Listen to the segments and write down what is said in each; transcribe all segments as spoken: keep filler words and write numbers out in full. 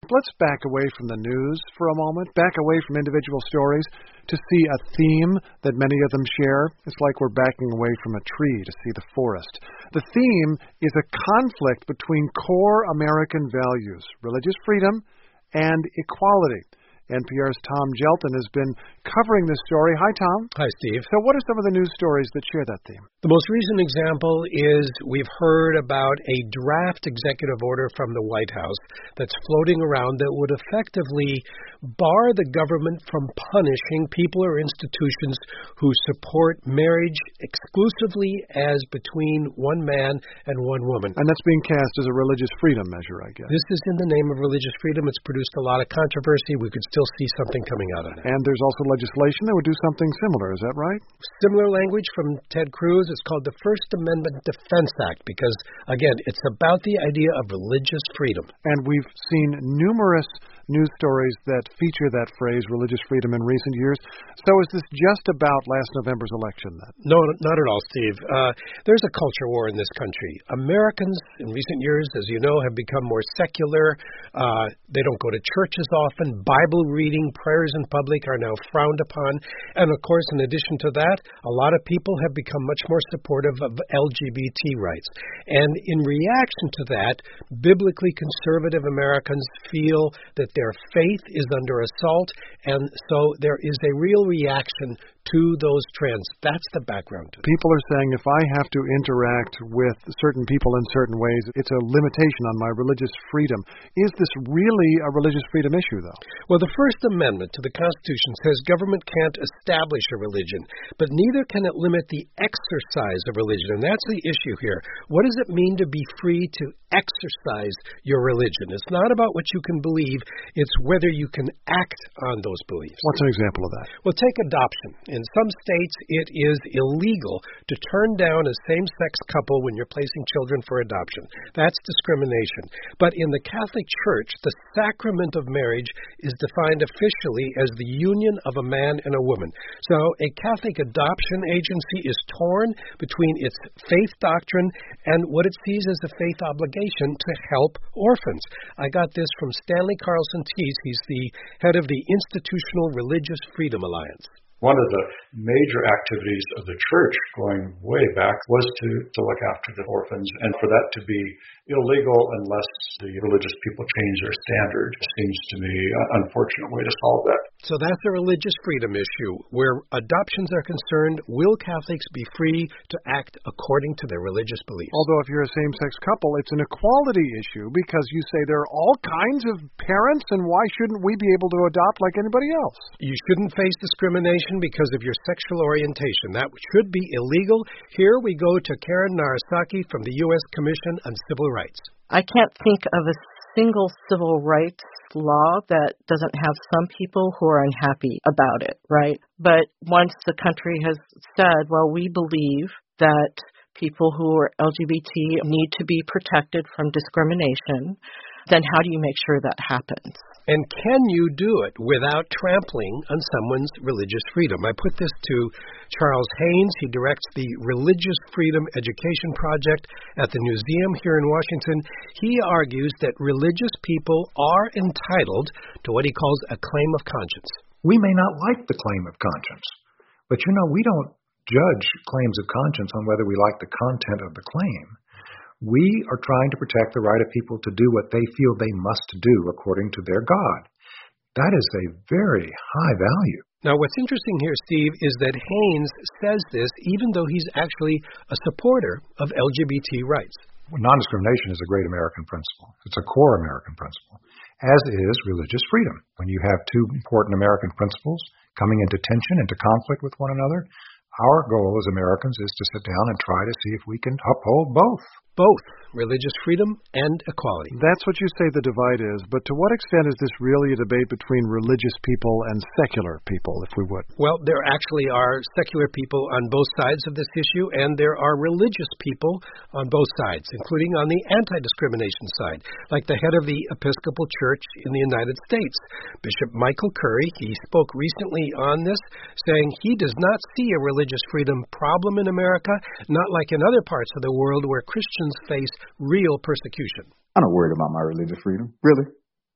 Let's back away from the news for a moment, back away from individual stories to see a theme that many of them share. It's like we're backing away from a tree to see the forest. The theme is a conflict between core American values, religious freedom and equality. N P R's Tom Gelton has been covering this story. Hi, Tom. Hi, Steve. So what are some of the news stories that share that theme? The most recent example is we've heard about a draft executive order from the White House that's floating around that would effectively bar the government from punishing people or institutions who support marriage exclusively as between one man and one woman. And that's being cast as a religious freedom measure, I guess. This is in the name of religious freedom. It's produced a lot of controversy. We could still see something coming out of it. And there's also legislation that would do something similar. Is that right? Similar language from Ted Cruz. It's called the First Amendment Defense Act because, again, it's about the idea of religious freedom. And we've seen numerous news stories that feature that phrase, religious freedom, in recent years. So is this just about last November's election, then? No, not at all, Steve. Uh, there's a culture war in this country. Americans, in recent years, as you know, have become more secular. Uh, they don't go to churches often. Bible reading, prayers in public are now frowned upon. And, of course, in addition to that, a lot of people have become much more supportive of L G B T rights. And in reaction to that, biblically conservative Americans feel that their faith is under assault, and so there is a real reaction to those trends. That's the background to it. People are saying if I have to interact with certain people in certain ways, it's a limitation on my religious freedom. Is this really a religious freedom issue, though? Well, the First Amendment to the Constitution says government can't establish a religion, but neither can it limit the exercise of religion, and that's the issue here. What does it mean to be free to exercise your religion? It's not about what you can believe, it's whether you can act on those beliefs. What's an example of that? Well, take adoption. In some states, it is illegal to turn down a same-sex couple when you're placing children for adoption. That's discrimination. But in the Catholic Church, the sacrament of marriage is defined officially as the union of a man and a woman. So a Catholic adoption agency is torn between its faith doctrine and what it sees as a faith obligation to help orphans. I got this from Stanley Carlson Teese. He's the head of the Institutional Religious Freedom Alliance. One of the major activities of the church going way back was to, to look after the orphans, and for that to be illegal unless the religious people change their standard seems to me an unfortunate way to solve that. So that's a religious freedom issue. Where adoptions are concerned, will Catholics be free to act according to their religious beliefs? Although if you're a same-sex couple, it's an equality issue because you say there are all kinds of parents, and why shouldn't we be able to adopt like anybody else? You shouldn't face discrimination because of your sexual orientation. That should be illegal. Here we go to Karen Narasaki from the U S Commission on Civil Rights. I can't think of a single civil rights law that doesn't have some people who are unhappy about it, right? But once the country has said, well, we believe that people who are L G B T need to be protected from discrimination, then how do you make sure that happens? And can you do it without trampling on someone's religious freedom? I put this to Charles Haynes. He directs the Religious Freedom Education Project at the Museum here in Washington. He argues that religious people are entitled to what he calls a claim of conscience. We may not like the claim of conscience, but you know, we don't judge claims of conscience on whether we like the content of the claim. We are trying to protect the right of people to do what they feel they must do according to their God. That is a very high value. Now, what's interesting here, Steve, is that Haynes says this even though he's actually a supporter of L G B T rights. Well, non-discrimination is a great American principle. It's a core American principle, as is religious freedom. When you have two important American principles coming into tension, into conflict with one another, our goal as Americans is to sit down and try to see if we can uphold both. Both religious freedom and equality. That's what you say the divide is, but to what extent is this really a debate between religious people and secular people, if we would? Well, there actually are secular people on both sides of this issue, and there are religious people on both sides, including on the anti-discrimination side, like the head of the Episcopal Church in the United States, Bishop Michael Curry. He spoke recently on this, saying he does not see a religious freedom problem in America, not like in other parts of the world where Christians face real persecution. I'm not worried about my religious freedom, really.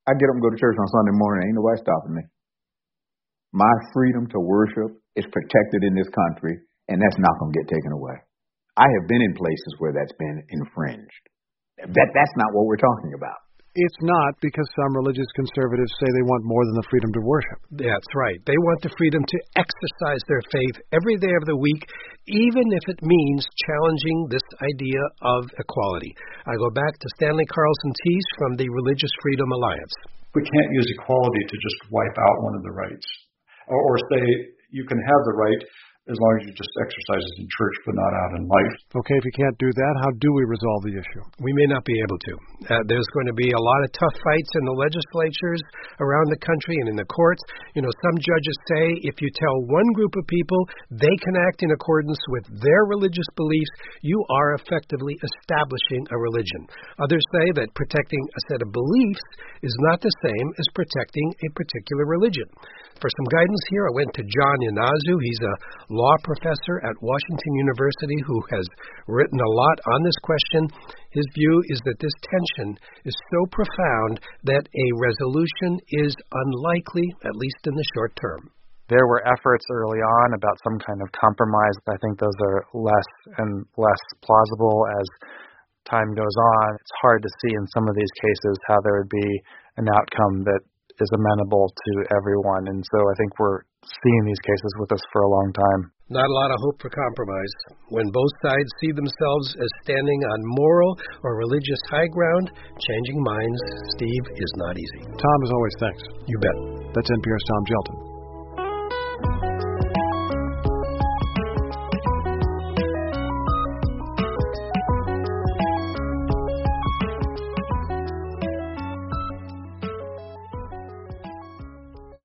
I get up and go to church on Sunday morning. Ain't nobody stopping me. My freedom to worship is protected in this country, and that's not going to get taken away. I have been in places where that's been infringed. That That's not what we're talking about. It's not, because some religious conservatives say they want more than the freedom to worship. That's right. They want the freedom to exercise their faith every day of the week, even if it means challenging this idea of equality. I go back to Stanley Carlson Tees from the Religious Freedom Alliance. We can't use equality to just wipe out one of the rights, or, or say you can have the right as long as you just exercise it in church but not out in life. Okay, if you can't do that, how do we resolve the issue? We may not be able to. Uh, there's going to be a lot of tough fights in the legislatures around the country and in the courts. You know, some judges say if you tell one group of people they can act in accordance with their religious beliefs, you are effectively establishing a religion. Others say that protecting a set of beliefs is not the same as protecting a particular religion. For some guidance here, I went to John Inazu. He's a law professor at Washington University who has written a lot on this question. His view is that this tension is so profound that a resolution is unlikely, at least in the short term. There were efforts early on about some kind of compromise. I think those are less and less plausible as time goes on. It's hard to see in some of these cases how there would be an outcome that is amenable to everyone. And so I think we're seeing these cases with us for a long time. Not a lot of hope for compromise. When both sides see themselves as standing on moral or religious high ground, changing minds, Steve, is not easy. Tom, as always, thanks. You bet. That's N P R's Tom Gjelten.